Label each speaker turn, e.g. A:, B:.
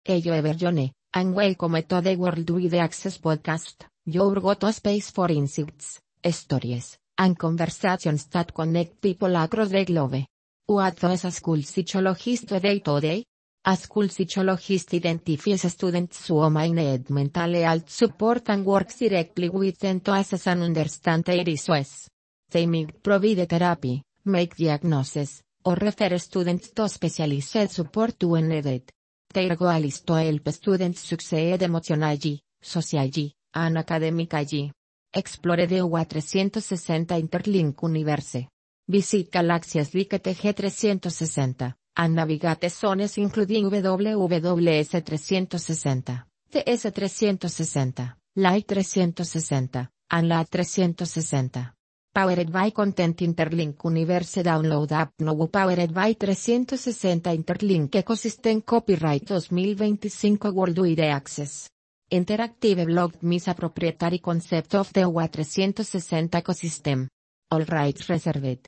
A: Hello everyone, and welcome to the World Wide Access podcast, your go-to space for insights, stories, and conversations that connect people across the globe. What does a school psychologist do today? A school psychologist identifies students who may need mental health support and works directly with them to assess and understand their issues. They may provide therapy, make diagnoses, or refer students to specialized support when needed. Their goal is to help students succeed emotionally, socially, and academically. Explore the UA360 Interlink Universe. Visit galaxies like TG360, and navigate zones including WWS360, TS360, Light 360, and LAT 360. Powered by Content Interlink Universe Download App Now Powered by 360 Interlink Ecosystem Copyright 2025 Worldwide Access. Interactive Blog is a proprietary concept of the UA360 ecosystem. All rights reserved.